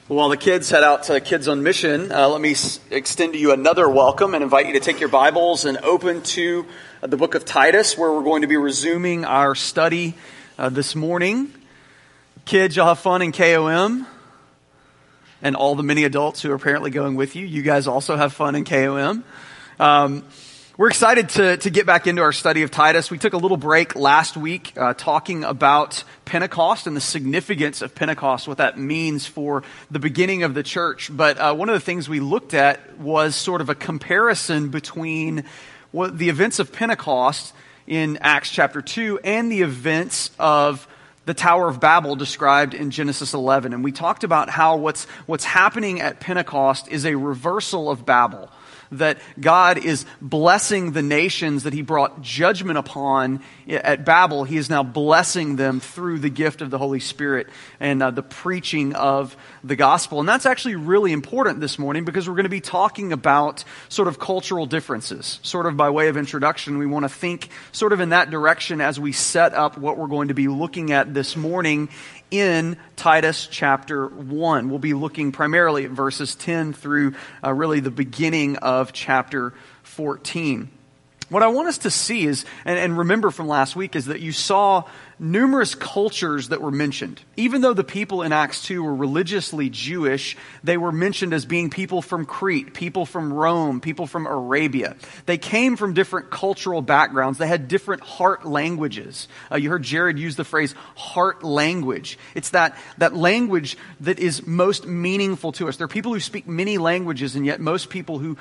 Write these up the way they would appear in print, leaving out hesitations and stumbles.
While the kids head out to Kids on Mission, let me extend to you another welcome and invite you to take your Bibles and open to the book of Titus, where we're going to be resuming our study this morning. Kids, y'all have fun in KOM, and all the many adults who are apparently going with you. You guys also have fun in KOM. We're excited to get back into our study of Titus. We took a little break last week talking about Pentecost and the significance of Pentecost, what that means for the beginning of the church. But one of the things we looked at was sort of a comparison between the events of Pentecost in Acts chapter 2 and the events of the Tower of Babel described in Genesis 11. And we talked about how what's happening at Pentecost is a reversal of Babel. That God is blessing the nations that he brought judgment upon at Babel. He is now blessing them through the gift of the Holy Spirit and the preaching of the gospel. And that's actually really important this morning because we're going to be talking about sort of cultural differences. Sort of by way of introduction, we want to think sort of in that direction as we set up what we're going to be looking at this morning in Titus chapter 1. We'll be looking primarily at verses 10 through really the beginning of chapter 14. What I want us to see is, and remember from last week, is that you saw numerous cultures that were mentioned. Even though the people in Acts 2 were religiously Jewish, they were mentioned as being people from Crete, people from Rome, people from Arabia. They came from different cultural backgrounds. They had different heart languages. You heard Jared use the phrase heart language. It's that language that is most meaningful to us. There are people who speak many languages, and yet most people who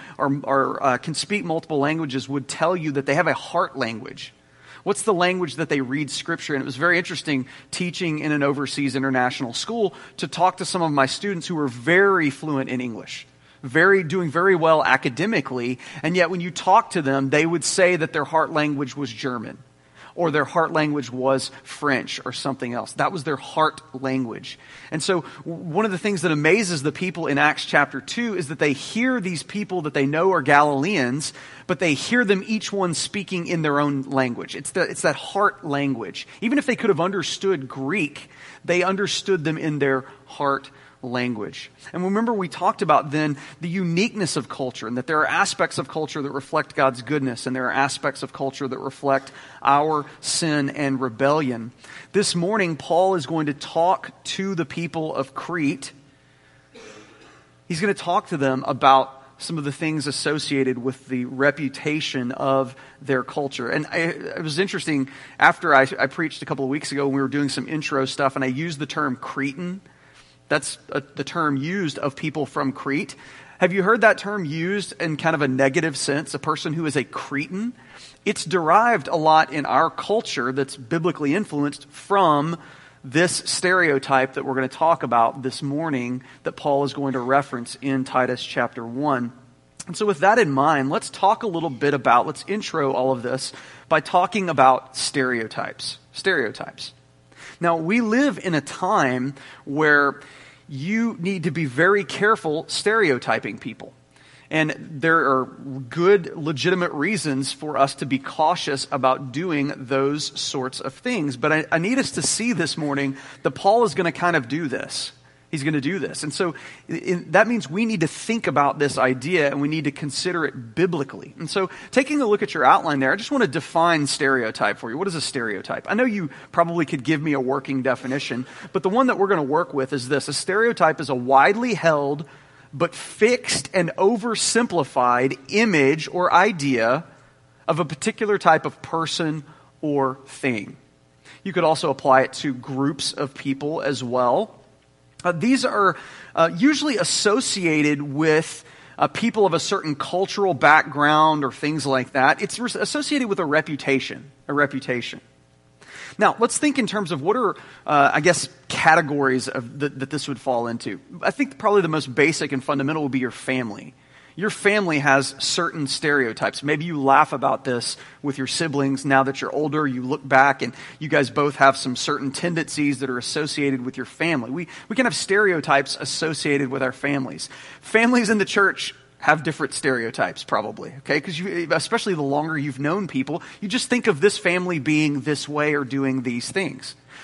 can speak multiple languages would tell you that they have a heart language. What's the language that they read Scripture? And it was very interesting teaching in an overseas international school to talk to some of my students who were very fluent in English, doing very well academically, and yet when you talk to them, they would say that their heart language was German, or their heart language was French or something else. That was their heart language. And so one of the things that amazes the people in Acts chapter 2 is that they hear these people that they know are Galileans, but they hear them each one speaking in their own language. It's that heart language. Even if they could have understood Greek, they understood them in their heart language. And remember, we talked about then the uniqueness of culture, and that there are aspects of culture that reflect God's goodness, and there are aspects of culture that reflect our sin and rebellion. This morning, Paul is going to talk to the people of Crete. He's going to talk to them about some of the things associated with the reputation of their culture. And it was interesting, after I preached a couple of weeks ago when we were doing some intro stuff, and I used the term Cretan. That's the term used of people from Crete. Have you heard that term used in kind of a negative sense, a person who is a Cretan? It's derived a lot in our culture that's biblically influenced from this stereotype that we're going to talk about this morning that Paul is going to reference in Titus chapter 1. And so with that in mind, let's talk a little bit about, let's intro all of this by talking about stereotypes. Stereotypes. Now, we live in a time where you need to be very careful stereotyping people. And there are good, legitimate reasons for us to be cautious about doing those sorts of things. But I need us to see this morning that Paul is going to kind of do this. He's going to do this. And so that means we need to think about this idea and we need to consider it biblically. And so taking a look at your outline there, I just want to define stereotype for you. What is a stereotype? I know you probably could give me a working definition, but the one that we're going to work with is this. A stereotype is a widely held but fixed and oversimplified image or idea of a particular type of person or thing. You could also apply it to groups of people as well. These are usually associated with people of a certain cultural background or things like that. It's associated with a reputation. Now, let's think in terms of what are, categories that this would fall into. I think probably the most basic and fundamental would be your family. Your family has certain stereotypes. Maybe you laugh about this with your siblings now that you're older. You look back and you guys both have some certain tendencies that are associated with your family. We can have stereotypes associated with our families. Families in the church have different stereotypes probably, okay? Because especially the longer you've known people, you just think of this family being this way or doing these things.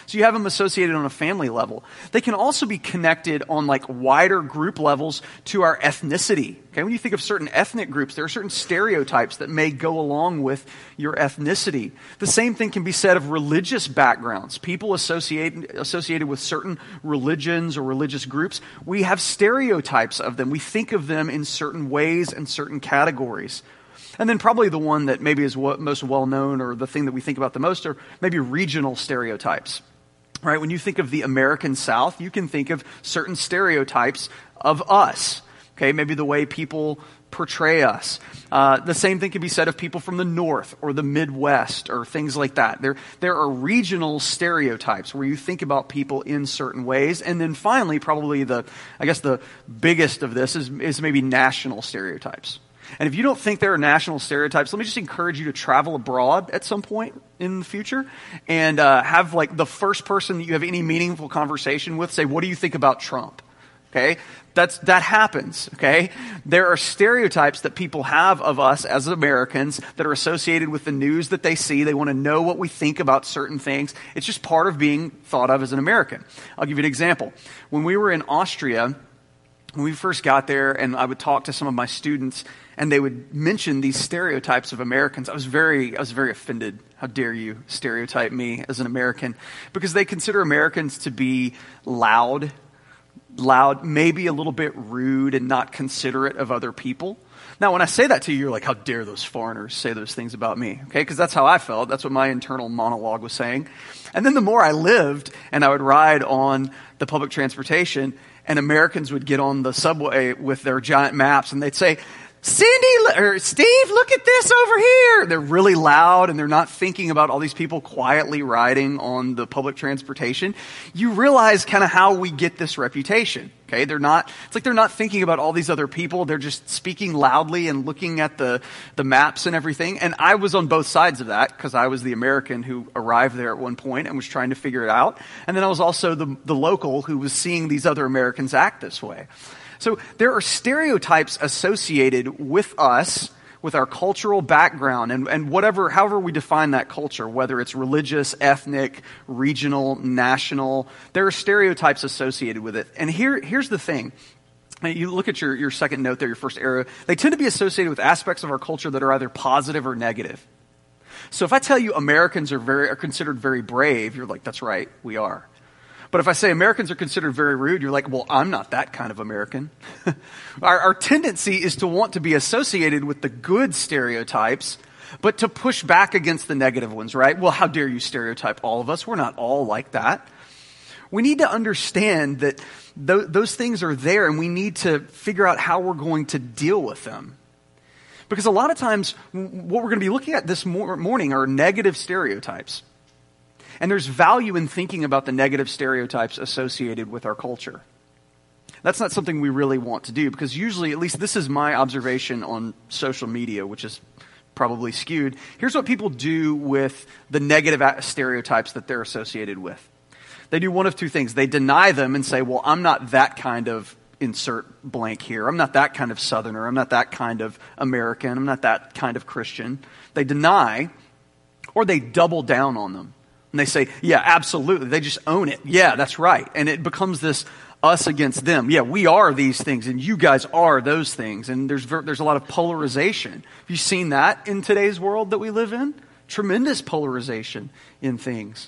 So you have them associated on a family level. They can also be connected on like wider group levels to our ethnicity. Okay, when you think of certain ethnic groups, there are certain stereotypes that may go along with your ethnicity. The same thing can be said of religious backgrounds. People associated with certain religions or religious groups, we have stereotypes of them. We think of them in certain ways and certain categories. And then probably the one that maybe is most well-known, or the thing that we think about the most, are maybe regional stereotypes. Right? When you think of the American South, you can think of certain stereotypes of us. Okay, maybe the way people portray us. The same thing can be said of people from the North or the Midwest or things like that. There are regional stereotypes where you think about people in certain ways. And then finally, probably the biggest of this is maybe national stereotypes. And if you don't think there are national stereotypes, let me just encourage you to travel abroad at some point in the future and have like the first person that you have any meaningful conversation with say, what do you think about Trump? Okay, that happens, okay? There are stereotypes that people have of us as Americans that are associated with the news that they see. They want to know what we think about certain things. It's just part of being thought of as an American. I'll give you an example. When we were in Austria, when we first got there, and I would talk to some of my students, and they would mention these stereotypes of Americans, I was very offended. How dare you stereotype me as an American? Because they consider Americans to be loud, maybe a little bit rude and not considerate of other people. Now, when I say that to you, you're like, how dare those foreigners say those things about me? Okay, because that's how I felt. That's what my internal monologue was saying. And then the more I lived and I would ride on the public transportation, and Americans would get on the subway with their giant maps and they'd say, Cindy or Steve, look at this over here. They're really loud and they're not thinking about all these people quietly riding on the public transportation. You realize kind of how we get this reputation. Okay, it's like they're not thinking about all these other people. They're just speaking loudly and looking at the maps and everything. And I was on both sides of that because I was the American who arrived there at one point and was trying to figure it out. And then I was also the local who was seeing these other Americans act this way. So there are stereotypes associated with us, with our cultural background, and however we define that culture, whether it's religious, ethnic, regional, national, there are stereotypes associated with it. And here's the thing. You look at your second note there, your first arrow, they tend to be associated with aspects of our culture that are either positive or negative. So if I tell you Americans are considered very brave, you're like, that's right, we are. But if I say Americans are considered very rude, you're like, well, I'm not that kind of American. Our tendency is to want to be associated with the good stereotypes, but to push back against the negative ones, right? Well, how dare you stereotype all of us? We're not all like that. We need to understand that those things are there, and we need to figure out how we're going to deal with them. Because a lot of times, what we're going to be looking at this morning are negative stereotypes. And there's value in thinking about the negative stereotypes associated with our culture. That's not something we really want to do, because usually, at least this is my observation on social media, which is probably skewed. Here's what people do with the negative stereotypes that they're associated with. They do one of two things. They deny them and say, well, I'm not that kind of insert blank here. I'm not that kind of Southerner. I'm not that kind of American. I'm not that kind of Christian. They deny, or they double down on them. And they say, yeah, absolutely. They just own it. Yeah, that's right. And it becomes this us against them. Yeah, we are these things, and you guys are those things. And there's a lot of polarization. Have you seen that in today's world that we live in? Tremendous polarization in things.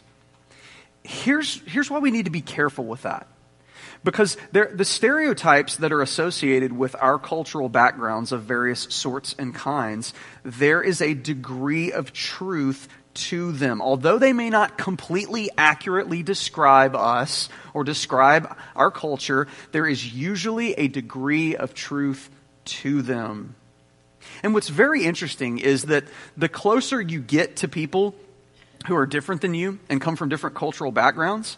Here's why we need to be careful with that. Because the stereotypes that are associated with our cultural backgrounds of various sorts and kinds, there is a degree of truth to them. Although they may not completely accurately describe us or describe our culture, there is usually a degree of truth to them. And what's very interesting is that the closer you get to people who are different than you and come from different cultural backgrounds,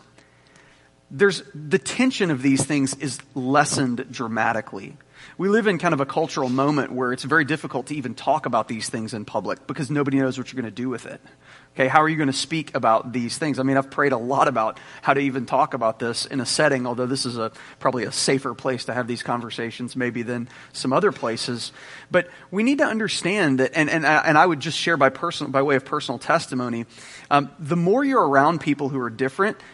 the tension of these things is lessened dramatically. We live in kind of a cultural moment where it's very difficult to even talk about these things in public because nobody knows what you're going to do with it. Okay, how are you going to speak about these things? I mean, I've prayed a lot about how to even talk about this in a setting, although this is probably a safer place to have these conversations maybe than some other places. But we need to understand that, and I would just share by way of personal testimony, the more you're around people who are different,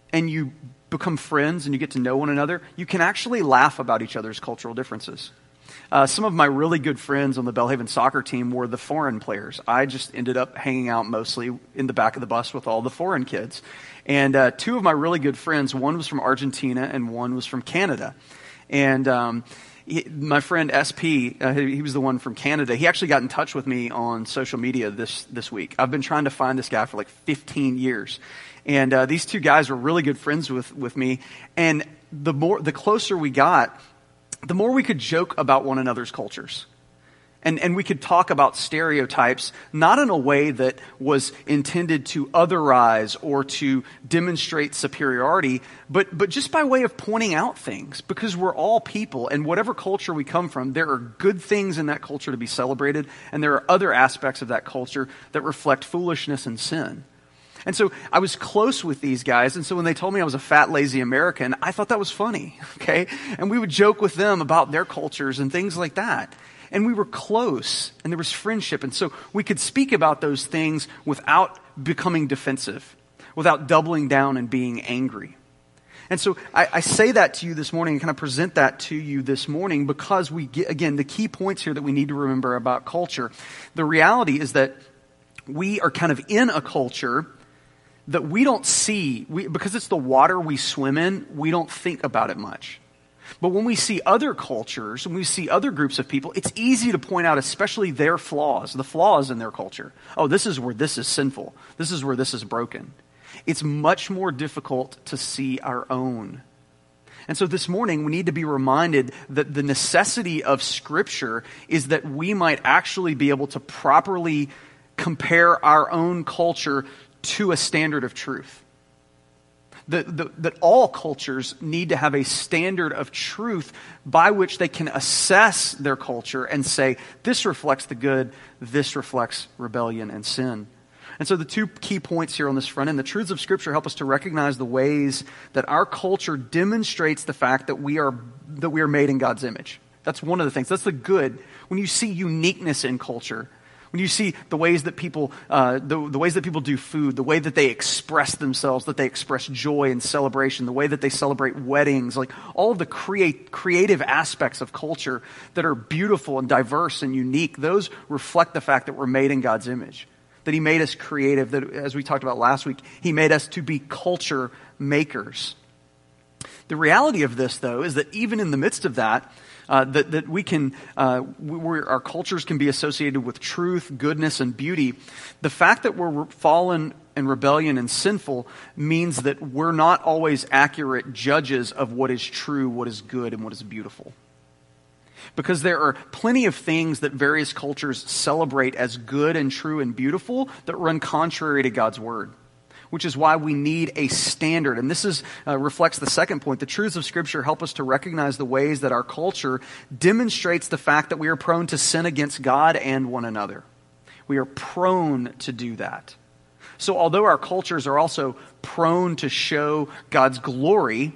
and you become friends and you get to know one another, you can actually laugh about each other's cultural differences. Some of my really good friends on the Belhaven soccer team were the foreign players. I just ended up hanging out mostly in the back of the bus with all the foreign kids. And two of my really good friends, one was from Argentina and one was from Canada. And my friend SP, he was the one from Canada. He actually got in touch with me on social media this week. I've been trying to find this guy for like 15 years. And these two guys were really good friends with me. And the closer we got, the more we could joke about one another's cultures. And we could talk about stereotypes, not in a way that was intended to otherize or to demonstrate superiority, but just by way of pointing out things. Because we're all people, and whatever culture we come from, there are good things in that culture to be celebrated, and there are other aspects of that culture that reflect foolishness and sin. And so I was close with these guys, and so when they told me I was a fat, lazy American, I thought that was funny, okay? And we would joke with them about their cultures and things like that. And we were close, and there was friendship, and so we could speak about those things without becoming defensive, without doubling down and being angry. And so I say that to you this morning and kind of present that to you this morning because we get, again, the key points here that we need to remember about culture. The reality is that we are kind of in a culture that we don't see, because it's the water we swim in, we don't think about it much. But when we see other cultures, when we see other groups of people, it's easy to point out especially their flaws, the flaws in their culture. Oh, this is where this is sinful. This is where this is broken. It's much more difficult to see our own. And so this morning, we need to be reminded that the necessity of Scripture is that we might actually be able to properly compare our own culture to a standard of truth. That all cultures need to have a standard of truth by which they can assess their culture and say, this reflects the good, this reflects rebellion and sin. And so the two key points here on this front end, the truths of Scripture help us to recognize the ways that our culture demonstrates the fact that we are made in God's image. That's one of the things. That's the good. When you see uniqueness in culture, when you see the ways that people, the ways that people do food, the way that they express themselves, that they express joy and celebration, the way that they celebrate weddings, like all of the creative aspects of culture that are beautiful and diverse and unique, those reflect the fact that we're made in God's image. That He made us creative, that as we talked about last week, He made us to be culture makers. The reality of this, though, is that even in the midst of that, that we can, our cultures can be associated with truth, goodness, and beauty. The fact that we're fallen in rebellion and sinful means that we're not always accurate judges of what is true, what is good, and what is beautiful. Because there are plenty of things that various cultures celebrate as good and true and beautiful that run contrary to God's word. Which is why we need a standard. And this reflects the second point. The truths of Scripture help us to recognize the ways that our culture demonstrates the fact that we are prone to sin against God and one another. We are prone to do that. So although our cultures are also prone to show God's glory,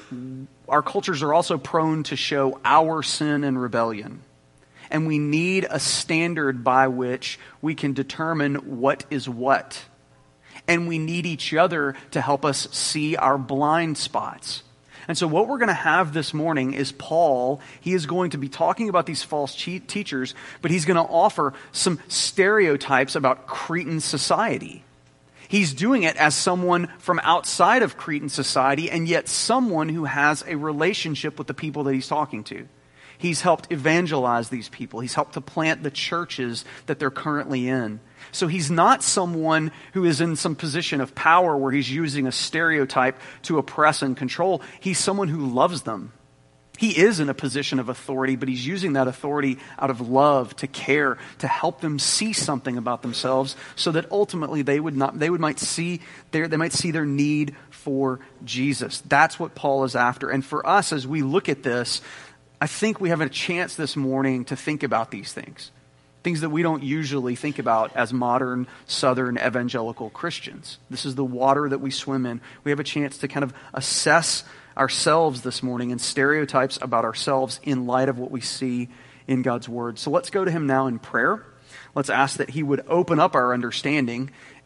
our cultures are also prone to show our sin and rebellion. And we need a standard by which we can determine what is what. And we need each other to help us see our blind spots. And so what we're going to have this morning is Paul. He is going to be talking about these false teachers, but he's going to offer some stereotypes about Cretan society. He's doing it as someone from outside of Cretan society, and yet someone who has a relationship with the people that he's talking to. He's helped evangelize these people. He's helped to plant the churches that they're currently in. So he's not someone who is in some position of power where he's using a stereotype to oppress and control. He's someone who loves them. He is in a position of authority, but he's using that authority out of love, to care, to help them see something about themselves so that ultimately they might see their need for Jesus. That's what Paul is after. And for us, as we look at this, I think we have a chance this morning to think about these things. Things that we don't usually think about as modern Southern evangelical Christians. This is the water that we swim in. We have a chance to kind of assess ourselves this morning and stereotypes about ourselves in light of what we see in God's Word. So let's go to Him now in prayer. Let's ask that He would open up our understanding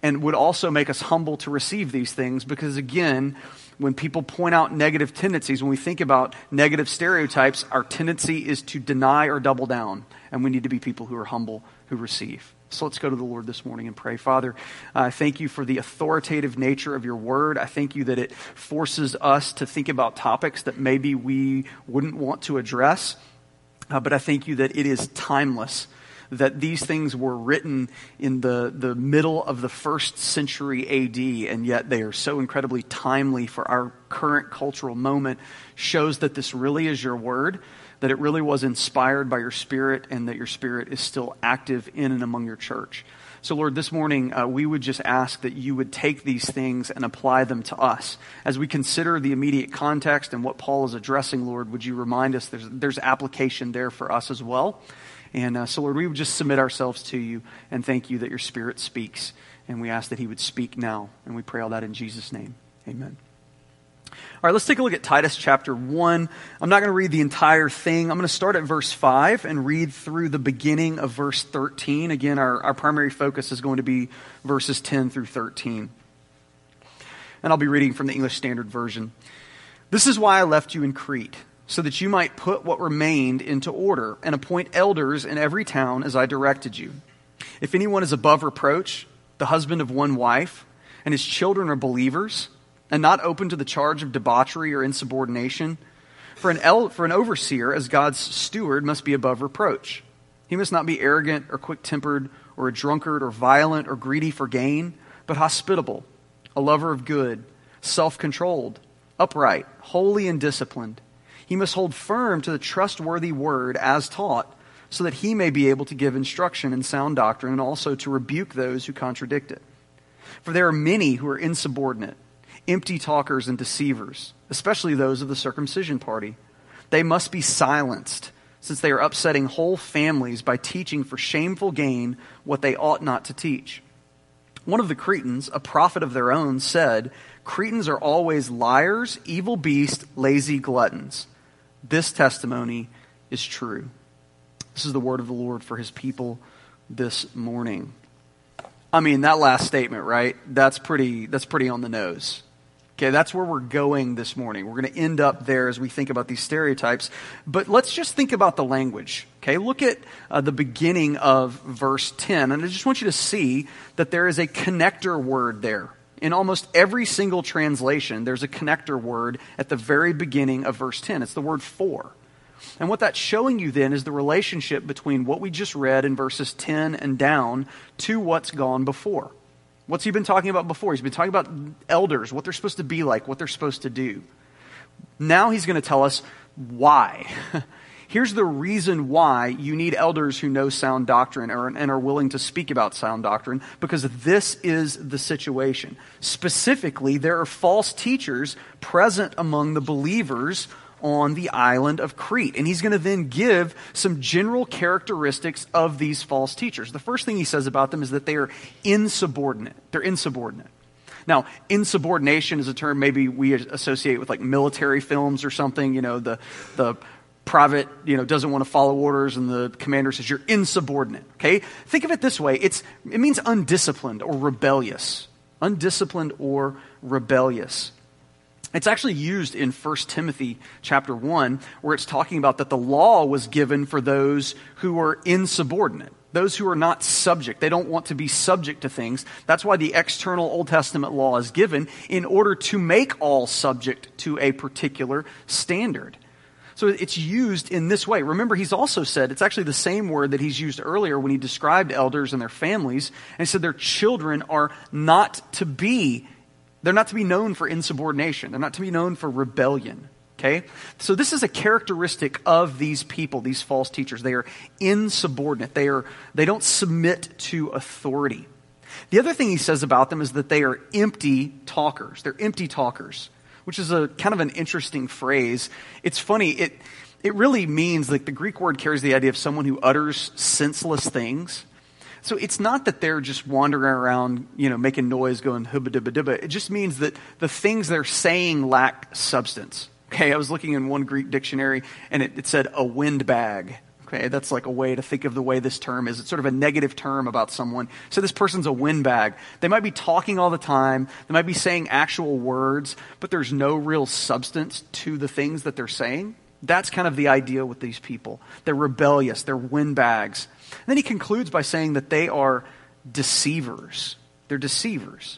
and would also make us humble to receive these things, because again, when people point out negative tendencies, when we think about negative stereotypes, our tendency is to deny or double down, and we need to be people who are humble, who receive. So let's go to the Lord this morning and pray. Father, I thank you for the authoritative nature of your word. I thank you that it forces us to think about topics that maybe we wouldn't want to address, but I thank you that it is timeless, that these things were written in the middle of the 1st century AD, and yet they are so incredibly timely for our current cultural moment. Shows that this really is your word, that it really was inspired by your Spirit, and that your Spirit is still active in and among your church. So Lord, this morning we would just ask that you would take these things and apply them to us. As we consider the immediate context and what Paul is addressing, Lord, would you remind us there's application there for us as well. And so, Lord, we would just submit ourselves to you and thank you that your Spirit speaks. And we ask that he would speak now. And we pray all that in Jesus' name. Amen. All right, let's take a look at Titus chapter 1. I'm not going to read the entire thing. I'm going to start at verse 5 and read through the beginning of verse 13. Again, our primary focus is going to be verses 10 through 13. And I'll be reading from the English Standard Version. This is why I left you in Crete, so that you might put what remained into order and appoint elders in every town as I directed you. If anyone is above reproach, the husband of one wife, and his children are believers, and not open to the charge of debauchery or insubordination, for an overseer as God's steward must be above reproach. He must not be arrogant or quick-tempered or a drunkard or violent or greedy for gain, but hospitable, a lover of good, self-controlled, upright, holy and disciplined. He must hold firm to the trustworthy word as taught, so that he may be able to give instruction in sound doctrine and also to rebuke those who contradict it. For there are many who are insubordinate, empty talkers and deceivers, especially those of the circumcision party. They must be silenced, since they are upsetting whole families by teaching for shameful gain what they ought not to teach. One of the Cretans, a prophet of their own, said, "Cretans are always liars, evil beasts, lazy gluttons." This testimony is true. This is the word of the Lord for his people this morning. I mean, that last statement, right? That's pretty on the nose. Okay, that's where we're going this morning. We're going to end up there as we think about these stereotypes. But let's just think about the language. Okay, look at the beginning of verse 10. And I just want you to see that there is a connector word there. In almost every single translation, there's a connector word at the very beginning of verse 10. It's the word for. And what that's showing you then is the relationship between what we just read in verses 10 and down to what's gone before. What's he been talking about before? He's been talking about elders, what they're supposed to be like, what they're supposed to do. Now he's going to tell us why. Here's the reason why you need elders who know sound doctrine and are willing to speak about sound doctrine, because this is the situation. Specifically, there are false teachers present among the believers on the island of Crete. And he's going to then give some general characteristics of these false teachers. The first thing he says about them is that they are insubordinate. They're insubordinate. Now, insubordination is a term maybe we associate with like military films or something. You know, the private, doesn't want to follow orders and the commander says you're insubordinate. Okay? Think of it this way. It means undisciplined or rebellious. Undisciplined or rebellious. It's actually used in 1 Timothy chapter 1, where it's talking about that the law was given for those who are insubordinate, those who are not subject. They don't want to be subject to things. That's why the external Old Testament law is given, in order to make all subject to a particular standard. So it's used in this way. Remember, he's also said, it's actually the same word that he's used earlier when he described elders and their families, and he said their children are they're not to be known for insubordination. They're not to be known for rebellion. Okay? So this is a characteristic of these people, these false teachers. They are insubordinate. They don't submit to authority. The other thing he says about them is that they are empty talkers. They're empty talkers, which is a kind of an interesting phrase. It's funny. It really means, like, the Greek word carries the idea of someone who utters senseless things. So it's not that they're just wandering around, making noise, going hubba dibba dibba. It just means that the things they're saying lack substance. Okay, I was looking in one Greek dictionary, and it said a windbag. Okay, that's like a way to think of the way this term is. It's sort of a negative term about someone. So this person's a windbag. They might be talking all the time. They might be saying actual words, but there's no real substance to the things that they're saying. That's kind of the idea with these people. They're rebellious. They're windbags. And then he concludes by saying that they are deceivers. They're deceivers.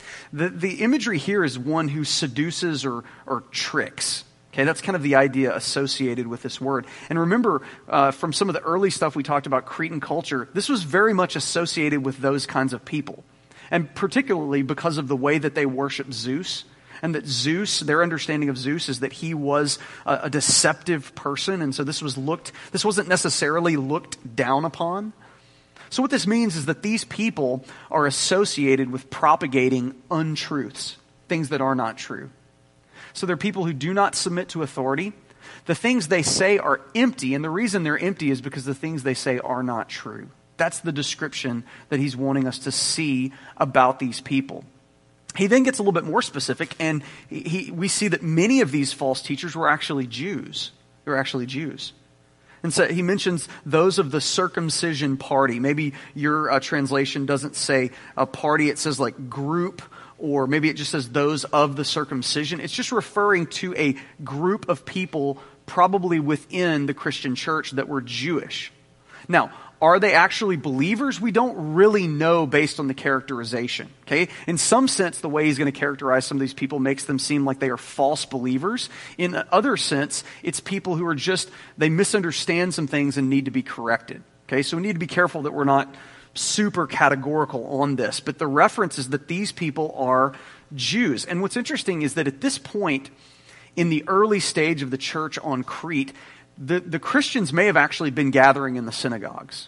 The imagery here is one who seduces or tricks. Okay, that's kind of the idea associated with this word. And remember, from some of the early stuff we talked about Cretan culture, this was very much associated with those kinds of people. And particularly because of the way that they worship Zeus. And that Zeus, their understanding of Zeus is that he was a deceptive person. And so this wasn't necessarily looked down upon. So what this means is that these people are associated with propagating untruths, things that are not true. So they're people who do not submit to authority. The things they say are empty, and the reason they're empty is because the things they say are not true. That's the description that he's wanting us to see about these people. He then gets a little bit more specific, and we see that many of these false teachers were actually Jews. They were actually Jews. And so he mentions those of the circumcision party. Maybe your translation doesn't say a party, it says like group, or maybe it just says those of the circumcision. It's just referring to a group of people probably within the Christian church that were Jewish. Now, are they actually believers? We don't really know based on the characterization. Okay? In some sense, the way he's going to characterize some of these people makes them seem like they are false believers. In other sense, it's people who are they misunderstand some things and need to be corrected. Okay? So we need to be careful that we're not super categorical on this. But the reference is that these people are Jews. And what's interesting is that at this point, in the early stage of the church on Crete, the Christians may have actually been gathering in the synagogues.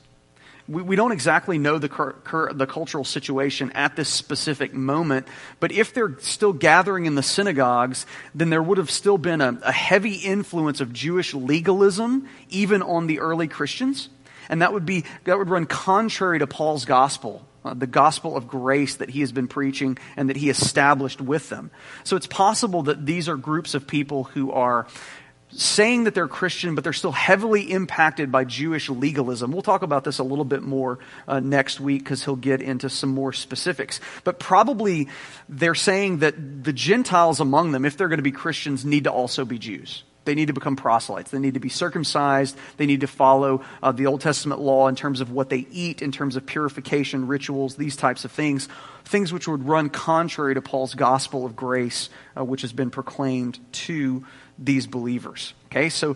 We don't exactly know the cultural situation at this specific moment, but if they're still gathering in the synagogues, then there would have still been a heavy influence of Jewish legalism, even on the early Christians. And that would run contrary to Paul's gospel, the gospel of grace that he has been preaching and that he established with them. So it's possible that these are groups of people who are saying that they're Christian, but they're still heavily impacted by Jewish legalism. We'll talk about this a little bit more next week because he'll get into some more specifics. But probably they're saying that the Gentiles among them, if they're going to be Christians, need to also be Jews. They need to become proselytes. They need to be circumcised. They need to follow the Old Testament law in terms of what they eat, in terms of purification, rituals, these types of things. Things which would run contrary to Paul's gospel of grace, which has been proclaimed to these believers. Okay, so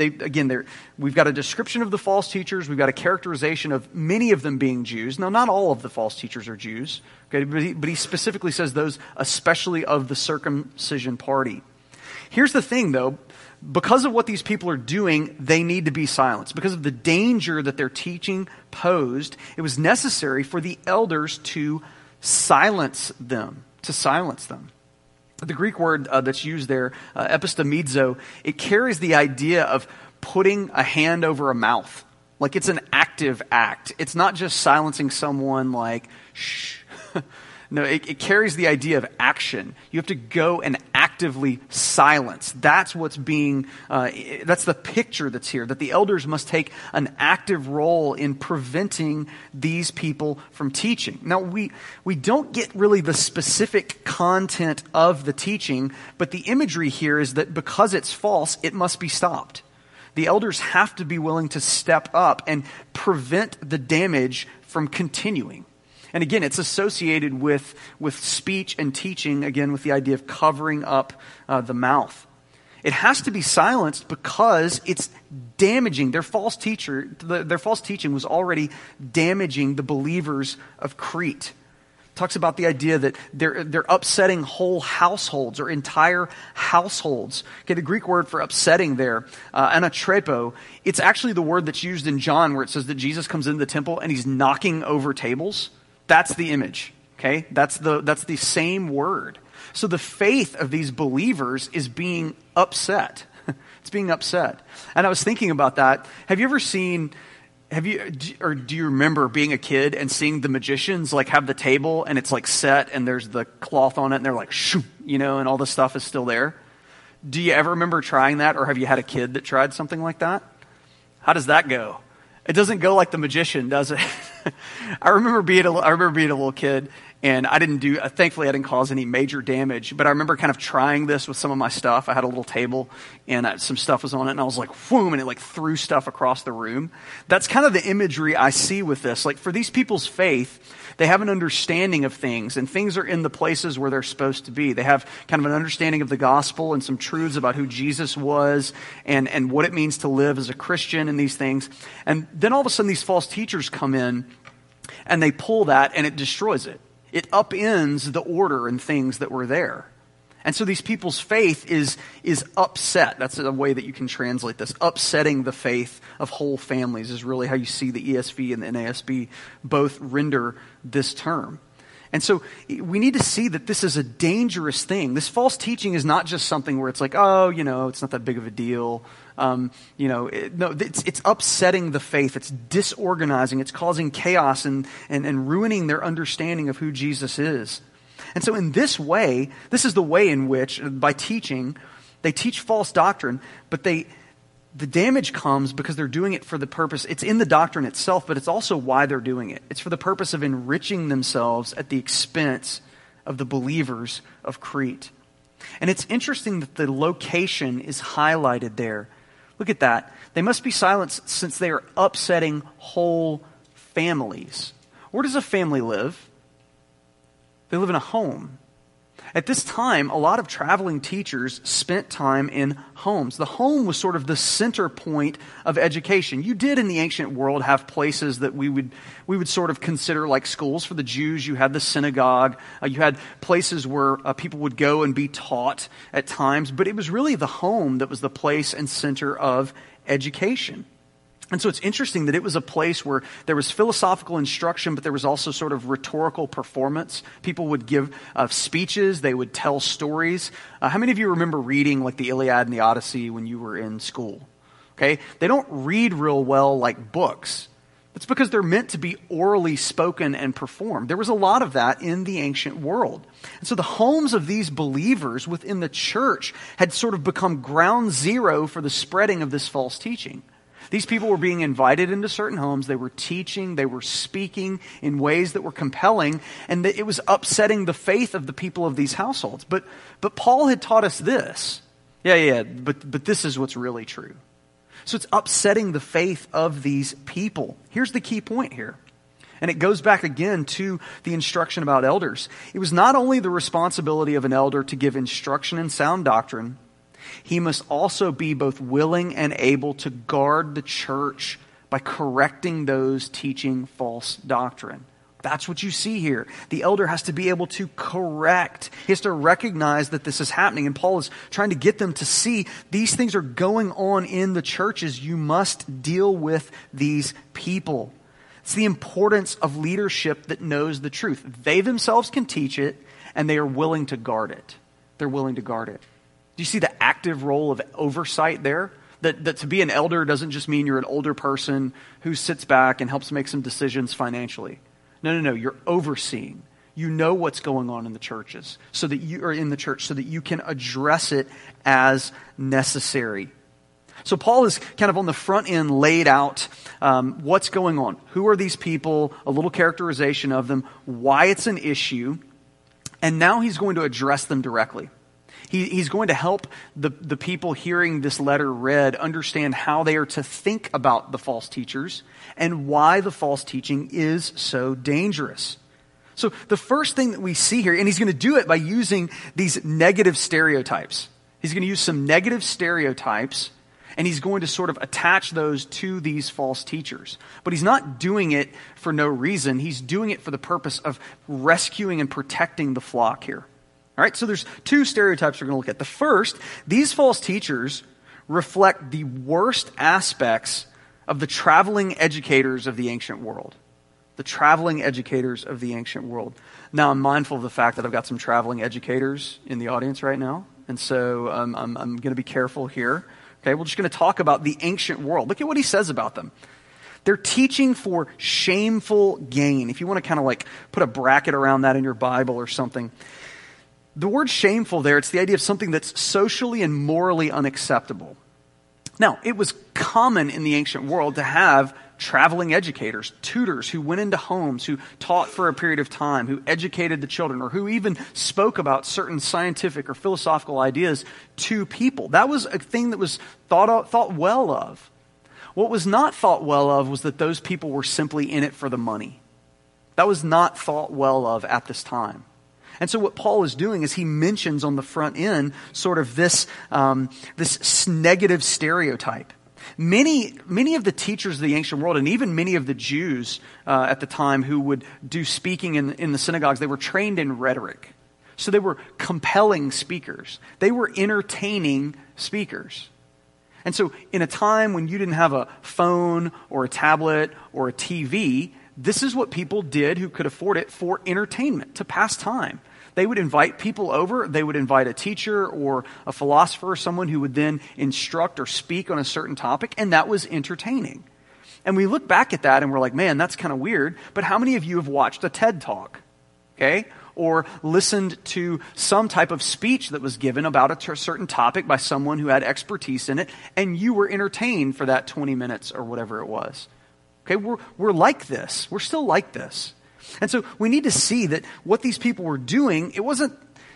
we've got a description of the false teachers. We've got a characterization of many of them being Jews. Now, not all of the false teachers are Jews, okay, but he specifically says those especially of the circumcision party. Here's the thing, though. Because of what these people are doing, they need to be silenced. Because of the danger that their teaching posed, it was necessary for the elders to silence them. The Greek word that's used there, epistemizo, it carries the idea of putting a hand over a mouth. Like it's an active act. It's not just silencing someone like, shh. No, it carries the idea of action. You have to go and actively silence. That's what's that's the picture that's here, that the elders must take an active role in preventing these people from teaching. Now, we don't get really the specific content of the teaching, but the imagery here is that because it's false, it must be stopped. The elders have to be willing to step up and prevent the damage from continuing. And again, it's associated with speech and teaching, again, with the idea of covering up the mouth. It has to be silenced because it's damaging. Their false teaching was already damaging the believers of Crete. It talks about the idea that they're upsetting whole households or entire households. Okay, the Greek word for upsetting there, anatrepo, it's actually the word that's used in John where it says that Jesus comes into the temple and he's knocking over tables. That's the image, okay? That's the same word. So the faith of these believers is being upset. It's being upset. And I was thinking about that. Do you remember being a kid and seeing the magicians like have the table and it's like set and there's the cloth on it and they're like, shoo, and all the stuff is still there? Do you ever remember trying that, or have you had a kid that tried something like that? How does that go? It doesn't go like the magician, does it? I remember being a little kid, and thankfully I didn't cause any major damage, but I remember kind of trying this with some of my stuff. I had a little table, and some stuff was on it, and I was like, whoom, and it like threw stuff across the room. That's kind of the imagery I see with this. Like, for these people's faith, they have an understanding of things, and things are in the places where they're supposed to be. They have kind of an understanding of the gospel and some truths about who Jesus was and what it means to live as a Christian and these things. And then all of a sudden these false teachers come in, and they pull that, and it destroys it. It upends the order and things that were there. And so these people's faith is upset. That's a way that you can translate this. Upsetting the faith of whole families is really how you see the ESV and the NASB both render this term. And so we need to see that this is a dangerous thing. This false teaching is not just something where it's like, oh, it's not that big of a deal. It's upsetting the faith. It's disorganizing. It's causing chaos and ruining their understanding of who Jesus is. And so in this way, this is the way in which, by teaching, they teach false doctrine, but the damage comes because they're doing it for the purpose. It's in the doctrine itself, but it's also why they're doing it. It's for the purpose of enriching themselves at the expense of the believers of Crete. And it's interesting that the location is highlighted there. Look at that. They must be silenced since they are upsetting whole families. Where does a family live? They live in a home. At this time, a lot of traveling teachers spent time in homes. The home was sort of the center point of education. You did in the ancient world have places that we would sort of consider like schools. For the Jews, you had the synagogue. You had places where people would go and be taught at times. But it was really the home that was the place and center of education. And so it's interesting that it was a place where there was philosophical instruction, but there was also sort of rhetorical performance. People would give speeches. They would tell stories. How many of you remember reading like the Iliad and the Odyssey when you were in school? Okay, they don't read real well like books. It's because they're meant to be orally spoken and performed. There was a lot of that in the ancient world. And so the homes of these believers within the church had sort of become ground zero for the spreading of this false teaching. These people were being invited into certain homes. They were teaching. They were speaking in ways that were compelling. And it was upsetting the faith of the people of these households. But Paul had taught us this. But this is what's really true. So it's upsetting the faith of these people. Here's the key point here. And it goes back again to the instruction about elders. It was not only the responsibility of an elder to give instruction in sound doctrine, he must also be both willing and able to guard the church by correcting those teaching false doctrine. That's what you see here. The elder has to be able to correct. He has to recognize that this is happening. And Paul is trying to get them to see these things are going on in the churches. You must deal with these people. It's the importance of leadership that knows the truth. They themselves can teach it, and they are willing to guard it. They're willing to guard it. Do you see the active role of oversight there? That to be an elder doesn't just mean you're an older person who sits back and helps make some decisions financially. No. You're overseeing. You know what's going on in the churches, so that you are in the church, so that you can address it as necessary. So Paul is kind of on the front end laid out what's going on. Who are these people? A little characterization of them, why it's an issue, and now he's going to address them directly. He's going to help the people hearing this letter read understand how they are to think about the false teachers and why the false teaching is so dangerous. So the first thing that we see here, and he's going to do it by using these negative stereotypes. He's going to use some negative stereotypes, and he's going to sort of attach those to these false teachers. But he's not doing it for no reason. He's doing it for the purpose of rescuing and protecting the flock here. All right, so there's two stereotypes we're going to look at. The first, these false teachers reflect the worst aspects of the traveling educators of the ancient world. The traveling educators of the ancient world. Now, I'm mindful of the fact that I've got some traveling educators in the audience right now, and so I'm going to be careful here. Okay, we're just going to talk about the ancient world. Look at what he says about them. They're teaching for shameful gain. If you want to kind of like put a bracket around that in your Bible or something. The word shameful there, it's the idea of something that's socially and morally unacceptable. Now, it was common in the ancient world to have traveling educators, tutors who went into homes, who taught for a period of time, who educated the children, or who even spoke about certain scientific or philosophical ideas to people. That was a thing that was thought well of. What was not thought well of was that those people were simply in it for the money. That was not thought well of at this time. And so what Paul is doing is he mentions on the front end sort of this negative stereotype. Many of the teachers of the ancient world, and even many of the Jews at the time who would do speaking in the synagogues, they were trained in rhetoric. So they were compelling speakers. They were entertaining speakers. And so in a time when you didn't have a phone or a tablet or a TV, this is what people did who could afford it for entertainment, to pass time. They would invite people over. They would invite a teacher or a philosopher or someone who would then instruct or speak on a certain topic, and that was entertaining. And we look back at that and we're like, man, that's kind of weird. But how many of you have watched a TED Talk, okay? Or listened to some type of speech that was given about a certain topic by someone who had expertise in it, and you were entertained for that 20 minutes or whatever it was? Okay, we're like this. We're still like this. And so we need to see that what these people were doing, it wasn't,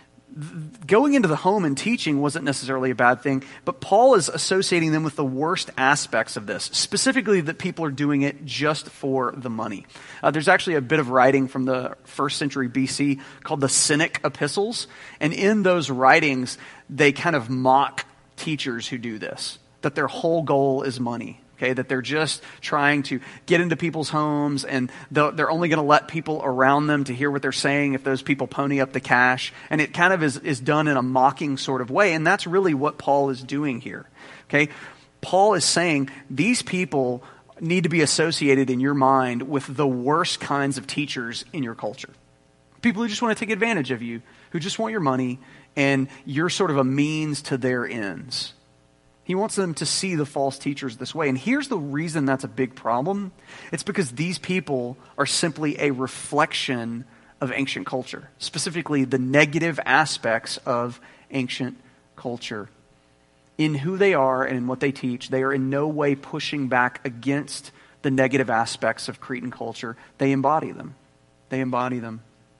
going into the home and teaching wasn't necessarily a bad thing, but Paul is associating them with the worst aspects of this, specifically that people are doing it just for the money. There's actually a bit of writing from the 1st century BC called the Cynic Epistles, and in those writings, they kind of mock teachers who do this, that their whole goal is money. Okay, that they're just trying to get into people's homes, and they're only going to let people around them to hear what they're saying if those people pony up the cash. And it kind of is done in a mocking sort of way, and that's really what Paul is doing here. Okay, Paul is saying these people need to be associated in your mind with the worst kinds of teachers in your culture. People who just want to take advantage of you, who just want your money, and you're sort of a means to their ends. He wants them to see the false teachers this way. And here's the reason that's a big problem. It's because these people are simply a reflection of ancient culture, specifically the negative aspects of ancient culture. In who they are and in what they teach, they are in no way pushing back against the negative aspects of Cretan culture. They embody them. They embody them.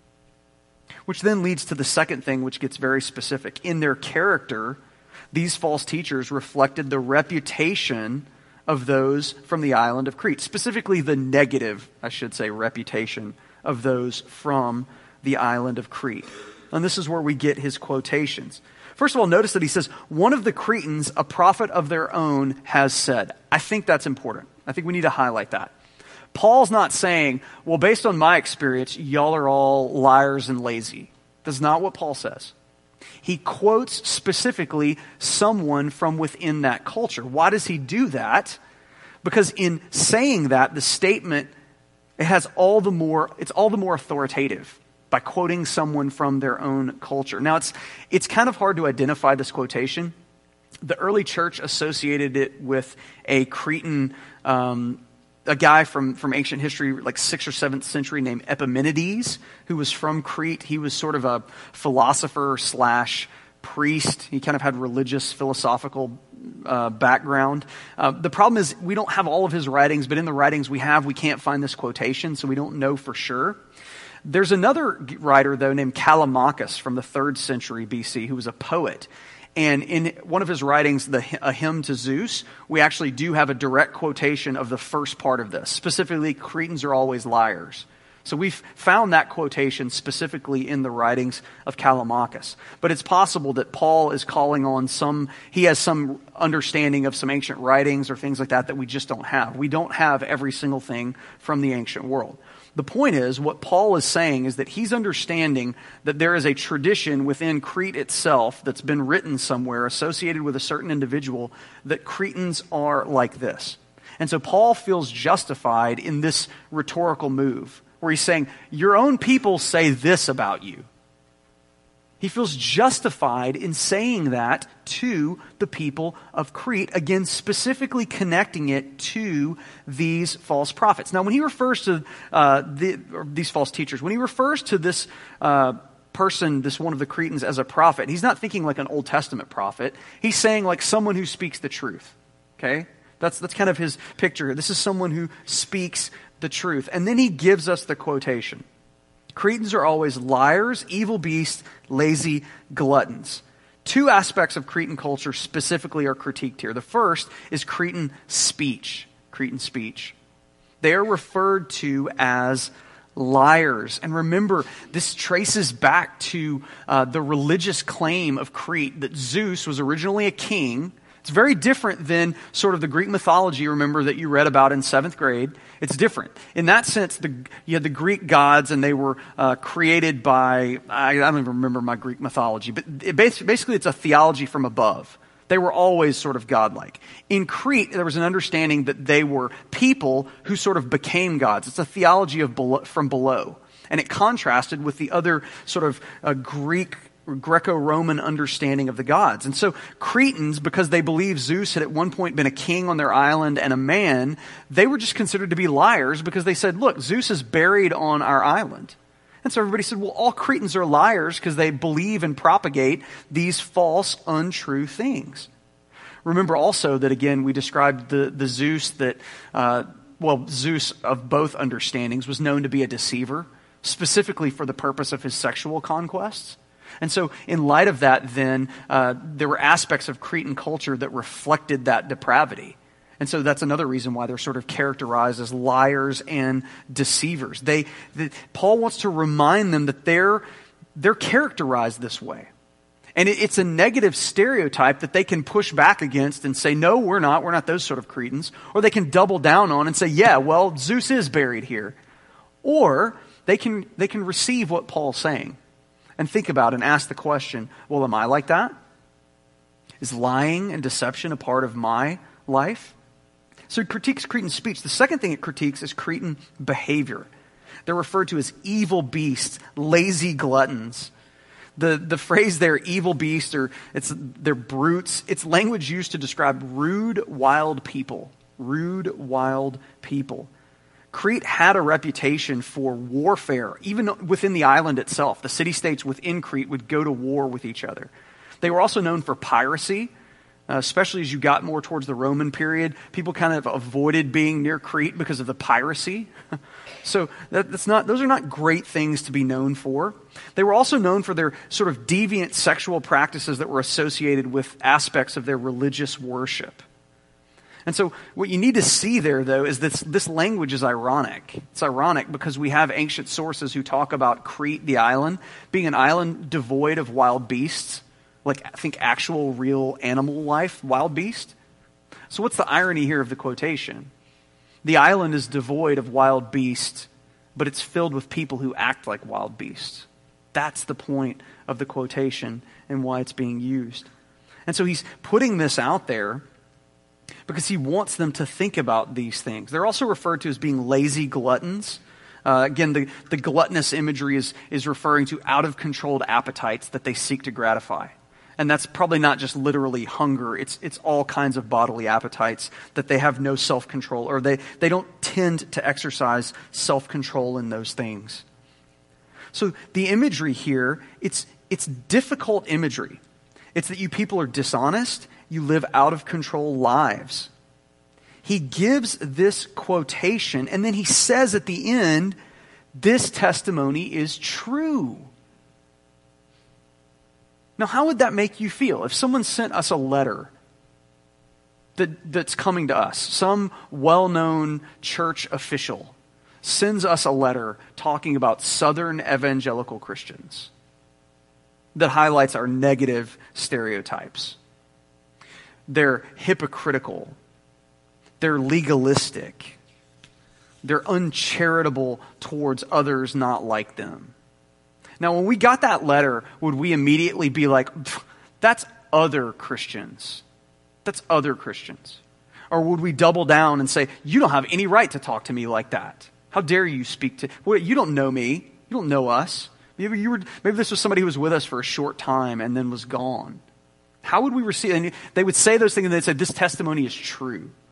Which then leads to the second thing, which gets very specific. In their character, these false teachers reflected the reputation of those from the island of Crete, specifically the negative, I should say, reputation of those from the island of Crete. And this is where we get his quotations. First of all, notice that he says, one of the Cretans, a prophet of their own, has said. I think that's important. I think we need to highlight that. Paul's not saying, well, based on my experience, y'all are all liars and lazy. That's not what Paul says. He quotes specifically someone from within that culture. Why does he do that? Because in saying that, the statement, it's all the more authoritative by quoting someone from their own culture. Now, it's kind of hard to identify this quotation. The early church associated it with a Cretan, a guy from ancient history, like 6th or 7th century, named Epimenides, who was from Crete. He was sort of a philosopher / priest. He kind of had religious, philosophical background. The problem is we don't have all of his writings, but in the writings we can't find this quotation, so we don't know for sure. There's another writer, though, named Callimachus from the 3rd century BC, who was a poet. And in one of his writings, A Hymn to Zeus, we actually do have a direct quotation of the first part of this. Specifically, Cretans are always liars. So we've found that quotation specifically in the writings of Callimachus. But it's possible that Paul is calling on he has some understanding of some ancient writings or things like that we just don't have. We don't have every single thing from the ancient world. The point is, what Paul is saying is that he's understanding that there is a tradition within Crete itself that's been written somewhere associated with a certain individual, that Cretans are like this. And so Paul feels justified in this rhetorical move where he's saying, your own people say this about you. He feels justified in saying that to the people of Crete, again, specifically connecting it to these false prophets. Now, when he refers to these false teachers, when he refers to this person, this one of the Cretans, as a prophet, he's not thinking like an Old Testament prophet. He's saying like someone who speaks the truth. okay? That's kind of his picture. This is someone who speaks the truth. And then he gives us the quotation. Cretans are always liars, evil beasts, lazy gluttons. Two aspects of Cretan culture specifically are critiqued here. The first is Cretan speech. Cretan speech. They are referred to as liars. And remember, this traces back to the religious claim of Crete that Zeus was originally a king. It's very different than sort of the Greek mythology, remember, that you read about in 7th grade. It's different. In that sense, you had the Greek gods, and they were created by, I don't even remember my Greek mythology, but basically it's a theology from above. They were always sort of godlike. In Crete, there was an understanding that they were people who sort of became gods. It's a theology from below. And it contrasted with the other sort of Greco-Roman understanding of the gods. And so Cretans, because they believed Zeus had at one point been a king on their island and a man, they were just considered to be liars because they said, look, Zeus is buried on our island. And so everybody said, well, all Cretans are liars because they believe and propagate these false, untrue things. Remember also that, again, we described the Zeus that, Zeus of both understandings was known to be a deceiver, specifically for the purpose of his sexual conquests. And so in light of that, then, there were aspects of Cretan culture that reflected that depravity. And so that's another reason why they're sort of characterized as liars and deceivers. Paul wants to remind them that they're characterized this way. And it's a negative stereotype that they can push back against and say, no, we're not those sort of Cretans. Or they can double down on and say, yeah, well, Zeus is buried here. Or they can receive what Paul's saying and think about and ask the question, well, am I like that? Is lying and deception a part of my life? So it critiques Cretan speech. The second thing it critiques is Cretan behavior. They're referred to as evil beasts, lazy gluttons. The phrase there, evil beasts, they're brutes. It's language used to describe rude, wild people. Rude, wild people. Crete had a reputation for warfare, even within the island itself. The city-states within Crete would go to war with each other. They were also known for piracy. Especially as you got more towards the Roman period, people kind of avoided being near Crete because of the piracy. So those are not great things to be known for. They were also known for their sort of deviant sexual practices that were associated with aspects of their religious worship. And so what you need to see there, though, is this language is ironic. It's ironic because we have ancient sources who talk about Crete, the island, being an island devoid of wild beasts. Like, I think, actual, real animal life, wild beast. So what's the irony here of the quotation? The island is devoid of wild beasts, but it's filled with people who act like wild beasts. That's the point of the quotation and why it's being used. And so he's putting this out there because he wants them to think about these things. They're also referred to as being lazy gluttons. Again, the gluttonous imagery is referring to out-of-controlled appetites that they seek to gratify. And that's probably not just literally hunger. It's all kinds of bodily appetites that they have no self-control, or they don't tend to exercise self-control in those things. So the imagery here, it's difficult imagery. It's that you people are dishonest, you live out-of-control lives. He gives this quotation, and then he says at the end, this testimony is true. Now, how would that make you feel? If someone sent us a letter that's coming to us, some well-known church official sends us a letter talking about Southern evangelical Christians that highlights our negative stereotypes. They're hypocritical. They're legalistic. They're uncharitable towards others not like them. Now, when we got that letter, would we immediately be like, that's other Christians? That's other Christians. Or would we double down and say, you don't have any right to talk to me like that? How dare you speak to... Well, you don't know me. You don't know us. Maybe this was somebody who was with us for a short time and then was gone. How would we receive... And they would say those things and they'd say, this testimony is true.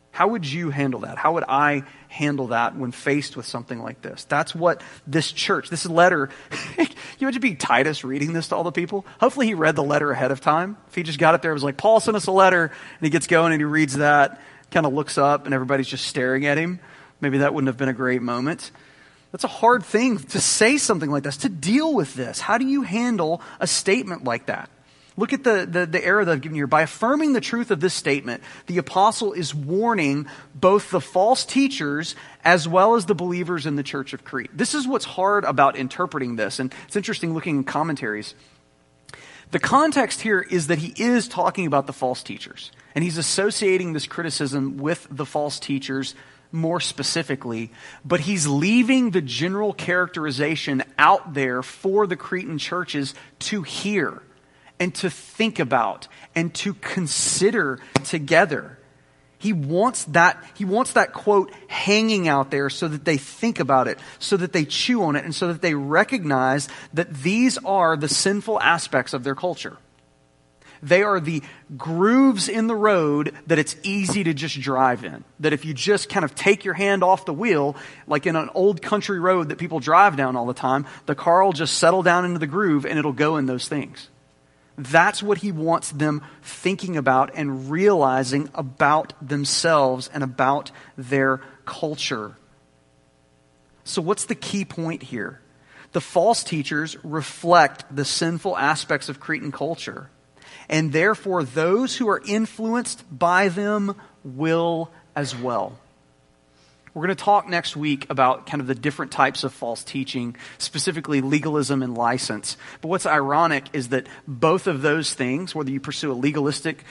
How would you handle that? How would I handle that when faced with something like this? That's what this church, this letter, you imagine being Titus reading this to all the people? Hopefully he read the letter ahead of time. If he just got it there, it was like, Paul sent us a letter, and he gets going and he reads that, kind of looks up, and everybody's just staring at him. Maybe that wouldn't have been a great moment. That's a hard thing to say something like this, to deal with this. How do you handle a statement like that? Look at the error that I've given you here. By affirming the truth of this statement, the apostle is warning both the false teachers as well as the believers in the church of Crete. This is what's hard about interpreting this, and it's interesting looking in commentaries. The context here is that he is talking about the false teachers, and he's associating this criticism with the false teachers more specifically, but he's leaving the general characterization out there for the Cretan churches to hear and to think about and to consider together. He wants that quote hanging out there so that they think about it, so that they chew on it, and so that they recognize that these are the sinful aspects of their culture. They are the grooves in the road that it's easy to just drive in. That if you just kind of take your hand off the wheel, like in an old country road that people drive down all the time, the car will just settle down into the groove and it'll go in those things. That's what he wants them thinking about and realizing about themselves and about their culture. So what's the key point here? The false teachers reflect the sinful aspects of Cretan culture. And therefore, those who are influenced by them will as well. We're going to talk next week about kind of the different types of false teaching, specifically legalism and license. But what's ironic is that both of those things, whether you pursue a legalistic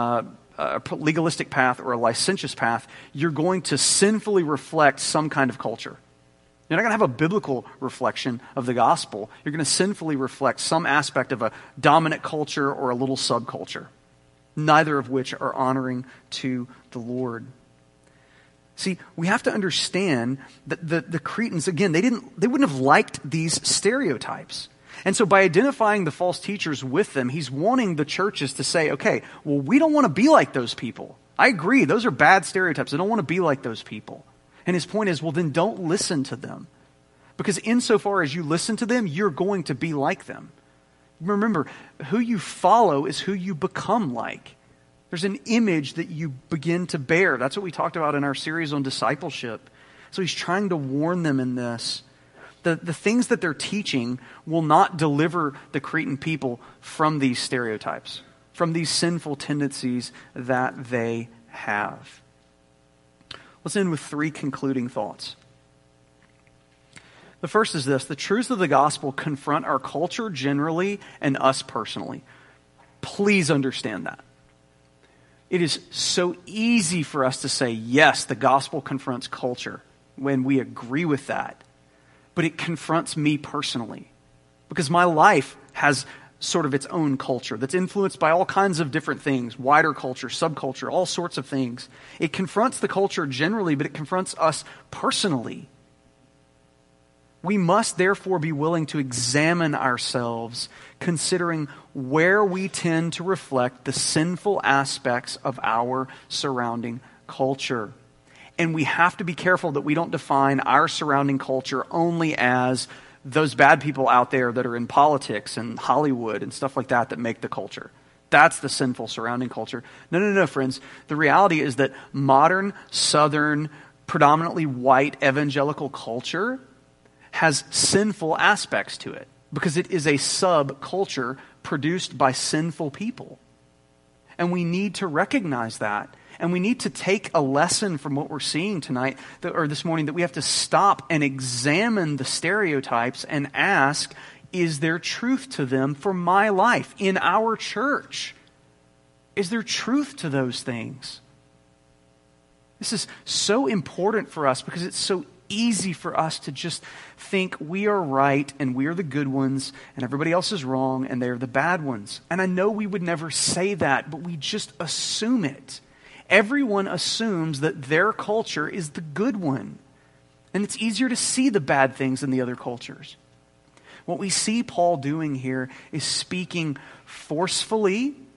path or a licentious path, you're going to sinfully reflect some kind of culture. You're not going to have a biblical reflection of the gospel. You're going to sinfully reflect some aspect of a dominant culture or a little subculture, neither of which are honoring to the Lord. See, we have to understand that the Cretans, again, they wouldn't have liked these stereotypes. And so by identifying the false teachers with them, he's wanting the churches to say, okay, well, we don't want to be like those people. I agree, those are bad stereotypes. I don't want to be like those people. And his point is, well, then don't listen to them. Because insofar as you listen to them, you're going to be like them. Remember, who you follow is who you become like. There's an image that you begin to bear. That's what we talked about in our series on discipleship. So he's trying to warn them in this. The things that they're teaching will not deliver the Cretan people from these stereotypes, from these sinful tendencies that they have. Let's end with 3 concluding thoughts. The first is this: the truths of the gospel confront our culture generally and us personally. Please understand that. It is so easy for us to say, yes, the gospel confronts culture, when we agree with that. But it confronts me personally, because my life has sort of its own culture that's influenced by all kinds of different things, wider culture, subculture, all sorts of things. It confronts the culture generally, but it confronts us personally. We must therefore be willing to examine ourselves, considering where we tend to reflect the sinful aspects of our surrounding culture. And we have to be careful that we don't define our surrounding culture only as those bad people out there that are in politics and Hollywood and stuff like that make the culture. That's the sinful surrounding culture. No, friends. The reality is that modern, Southern, predominantly white evangelical culture has sinful aspects to it because it is a subculture produced by sinful people. And we need to recognize that. And we need to take a lesson from what we're seeing tonight, or this morning, that we have to stop and examine the stereotypes and ask, is there truth to them for my life in our church? Is there truth to those things? This is so important for us because it's so easy for us to just think we are right and we are the good ones and everybody else is wrong and they're the bad ones. And I know we would never say that, but we just assume it. Everyone assumes that their culture is the good one. And it's easier to see the bad things in the other cultures. What we see Paul doing here is speaking forcefully,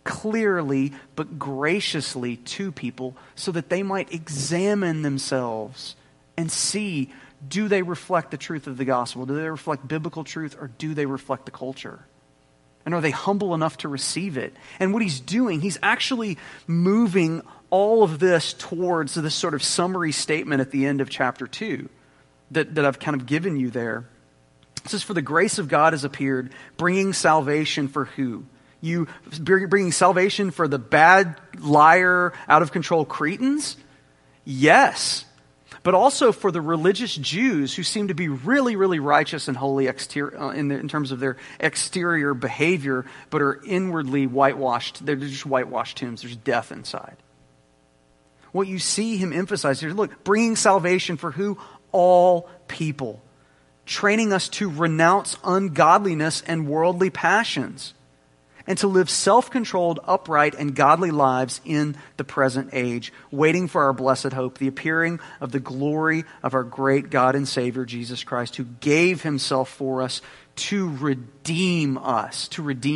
clearly but graciously to people so that they might examine themselves and see, do they reflect the truth of the gospel? Do they reflect biblical truth, or do they reflect the culture? And are they humble enough to receive it? And what he's doing, he's actually moving all of this towards this sort of summary statement at the end of chapter 2 that I've kind of given you there. It says, "For the grace of God has appeared, bringing salvation for who? You bringing salvation for the bad, liar, out-of-control Cretans? Yes. But also for the religious Jews who seem to be really, really righteous and holy in terms of their exterior behavior, but are inwardly whitewashed. They're just whitewashed tombs. There's death inside." What you see him emphasize here, look, bringing salvation for who? All people. Training us to renounce ungodliness and worldly passions, and to live self-controlled, upright, and godly lives in the present age, waiting for our blessed hope, the appearing of the glory of our great God and Savior, Jesus Christ, who gave himself for us to redeem us.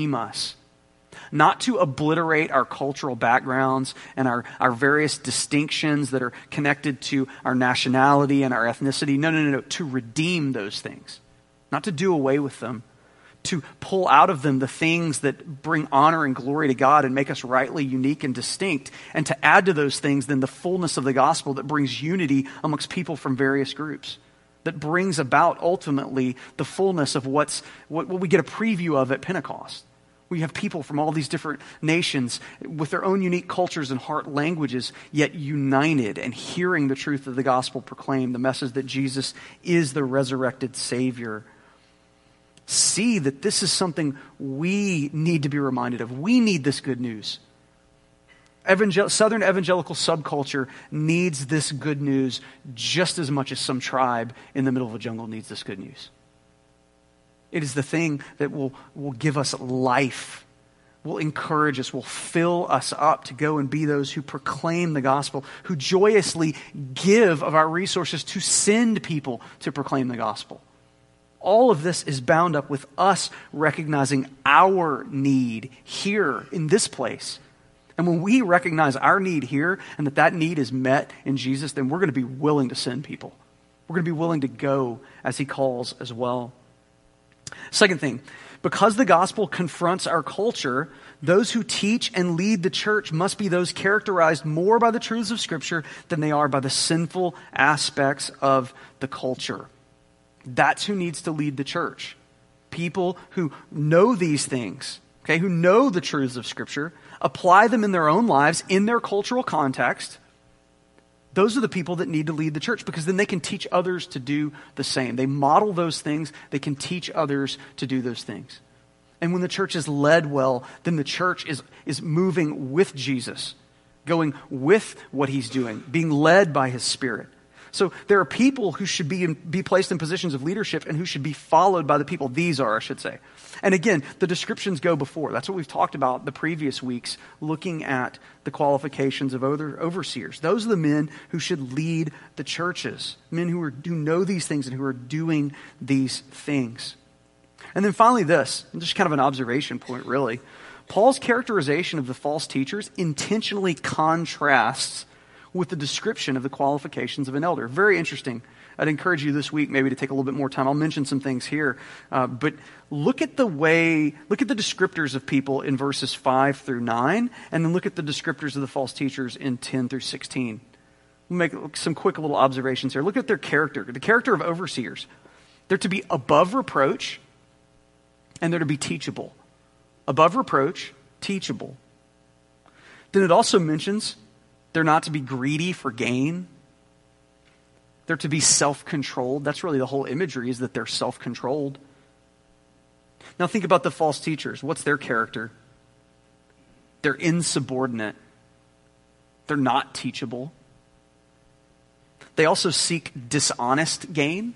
Not to obliterate our cultural backgrounds and our various distinctions that are connected to our nationality and our ethnicity. No. To redeem those things. Not to do away with them. To pull out of them the things that bring honor and glory to God and make us rightly unique and distinct, and to add to those things then the fullness of the gospel that brings unity amongst people from various groups, that brings about ultimately the fullness of what we get a preview of at Pentecost. We have people from all these different nations with their own unique cultures and heart languages, yet united and hearing the truth of the gospel proclaimed, the message that Jesus is the resurrected Savior. See that this is something we need to be reminded of. We need this good news. Southern evangelical subculture needs this good news just as much as some tribe in the middle of a jungle needs this good news. It is the thing that will give us life, will encourage us, will fill us up to go and be those who proclaim the gospel, who joyously give of our resources to send people to proclaim the gospel. All of this is bound up with us recognizing our need here in this place. And when we recognize our need here and that need is met in Jesus, then we're going to be willing to send people. We're going to be willing to go as he calls as well. Second thing, because the gospel confronts our culture, those who teach and lead the church must be those characterized more by the truths of Scripture than they are by the sinful aspects of the culture. That's who needs to lead the church. People who know these things, who know the truths of Scripture, apply them in their own lives, in their cultural context. Those are the people that need to lead the church, because then they can teach others to do the same. They model those things. They can teach others to do those things. And when the church is led well, then the church is moving with Jesus, going with what he's doing, being led by his Spirit. So there are people who should be placed in positions of leadership and who should be followed by the people. These are, I should say. And again, the descriptions go before. That's what we've talked about the previous weeks, looking at the qualifications of overseers. Those are the men who should lead the churches, men who know these things and who are doing these things. And then finally this, just kind of an observation point really. Paul's characterization of the false teachers intentionally contrasts with the description of the qualifications of an elder. Very interesting. I'd encourage you this week maybe to take a little bit more time. I'll mention some things here. But look at the descriptors of people in verses 5 through 9, and then look at the descriptors of the false teachers in 10 through 16. We'll make some quick little observations here. Look at their character. The character of overseers. They're to be above reproach, and they're to be teachable. Above reproach, teachable. Then it also mentions they're not to be greedy for gain. They're to be self-controlled. That's really the whole imagery, is that they're self-controlled. Now think about the false teachers. What's their character? They're insubordinate. They're not teachable. They also seek dishonest gain.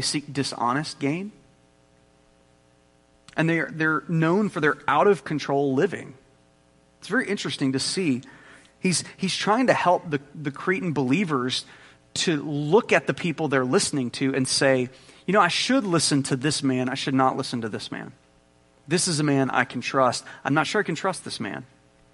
And they're known for their out-of-control living. It's very interesting to see. He's trying to help the Cretan believers to look at the people they're listening to and say, I should listen to this man. I should not listen to this man. This is a man I can trust. I'm not sure I can trust this man.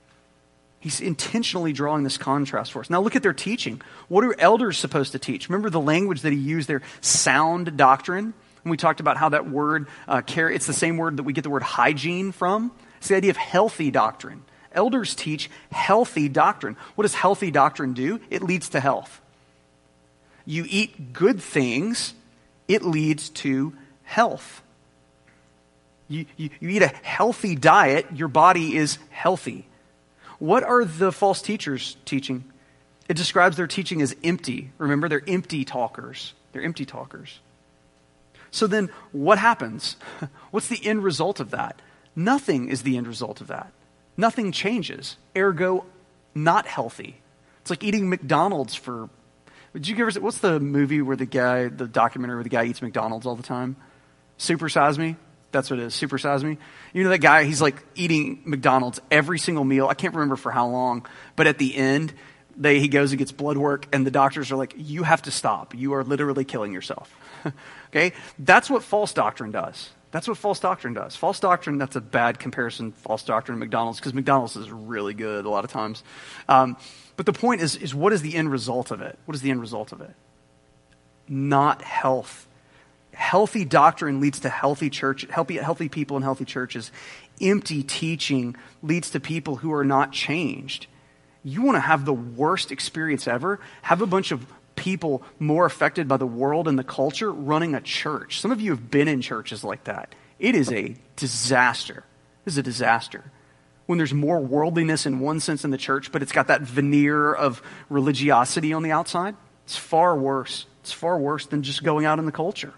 He's intentionally drawing this contrast for us. Now look at their teaching. What are elders supposed to teach? Remember the language that he used there, sound doctrine? And we talked about how that word, it's the same word that we get the word hygiene from. It's the idea of healthy doctrine. Elders teach healthy doctrine. What does healthy doctrine do? It leads to health. You eat good things, it leads to health. You eat a healthy diet, your body is healthy. What are the false teachers teaching? It describes their teaching as empty. Remember, they're empty talkers. They're empty talkers. So then what happens? What's the end result of that? Nothing is the end result of that. Nothing changes. Ergo, not healthy. It's like eating McDonald's for... Did you ever see, what's the movie where the documentary where the guy eats McDonald's all the time? Super Size Me? That's what it is, Super Size Me. You know that guy, he's like eating McDonald's every single meal. I can't remember for how long, but at the end, he goes and gets blood work, and the doctors are like, you have to stop. You are literally killing yourself. Okay? That's what false doctrine does. That's what false doctrine does. False doctrine, that's a bad comparison, false doctrine and McDonald's, because McDonald's is really good a lot of times. But the point is what is the end result of it? What is the end result of it? Not health. Healthy doctrine leads to healthy people and healthy churches. Empty teaching leads to people who are not changed. You want to have the worst experience ever? Have a bunch of people more affected by the world and the culture running a church. Some of you have been in churches like that. It is a disaster. It is a disaster. When there's more worldliness in one sense in the church, but it's got that veneer of religiosity on the outside, it's far worse. It's far worse than just going out in the culture.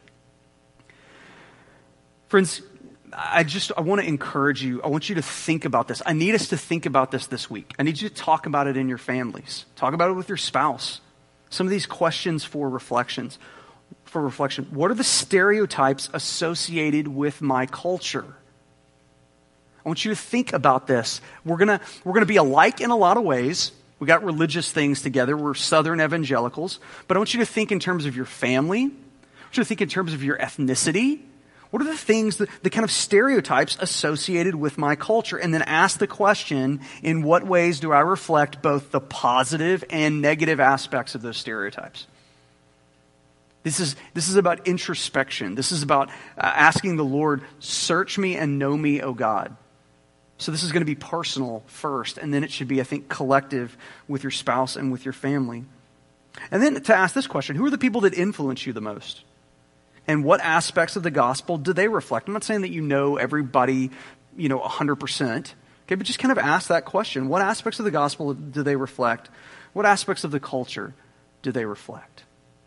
Friends, I want to encourage you. I want you to think about this. I need us to think about this week. I need you to talk about it in your families. Talk about it with your spouse. Some of these questions for reflection. What are the stereotypes associated with my culture? I want you to think about this. We're gonna be alike in a lot of ways. We got religious things together. We're Southern evangelicals. But I want you to think in terms of your family. I want you to think in terms of your ethnicity. What are the things, the kind of stereotypes associated with my culture? And then ask the question, in what ways do I reflect both the positive and negative aspects of those stereotypes? This is about introspection. This is about asking the Lord, search me and know me, O God. So this is going to be personal first, and then it should be, I think, collective with your spouse and with your family. And then to ask this question, who are the people that influence you the most? And what aspects of the gospel do they reflect? I'm not saying that you know everybody, 100%. Okay, but just kind of ask that question. What aspects of the gospel do they reflect? What aspects of the culture do they reflect?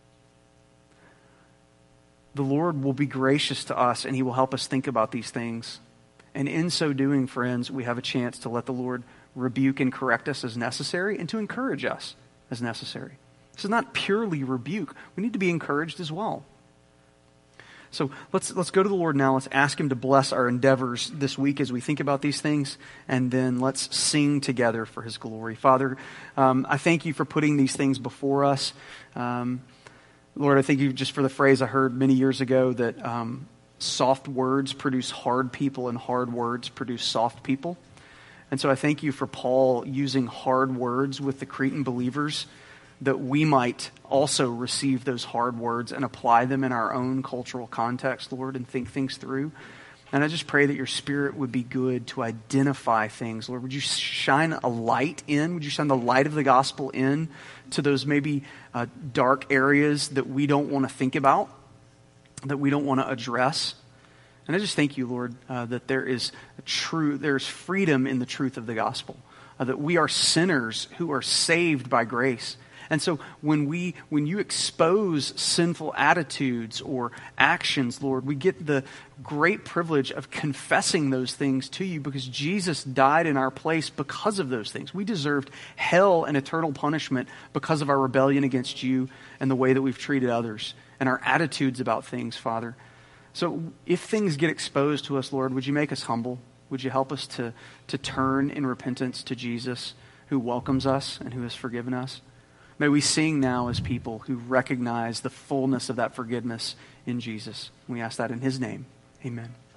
The Lord will be gracious to us, and He will help us think about these things. And in so doing, friends, we have a chance to let the Lord rebuke and correct us as necessary and to encourage us as necessary. This is not purely rebuke. We need to be encouraged as well. So let's go to the Lord now. Let's ask Him to bless our endeavors this week as we think about these things, and then let's sing together for His glory. Father, I thank You for putting these things before us. Lord, I thank You just for the phrase I heard many years ago that soft words produce hard people and hard words produce soft people. And so I thank You for Paul using hard words with the Cretan believers, that we might also receive those hard words and apply them in our own cultural context, Lord, and think things through. And I just pray that Your Spirit would be good to identify things. Lord, would You shine a light in? Would You shine the light of the gospel in to those maybe dark areas that we don't want to think about, that we don't want to address? And I just thank You, Lord, that there's freedom in the truth of the gospel, that we are sinners who are saved by grace. And so when You expose sinful attitudes or actions, Lord, we get the great privilege of confessing those things to You because Jesus died in our place because of those things. We deserved hell and eternal punishment because of our rebellion against You and the way that we've treated others and our attitudes about things, Father. So if things get exposed to us, Lord, would You make us humble? Would You help us to turn in repentance to Jesus, who welcomes us and who has forgiven us? May we sing now as people who recognize the fullness of that forgiveness in Jesus. We ask that in His name. Amen.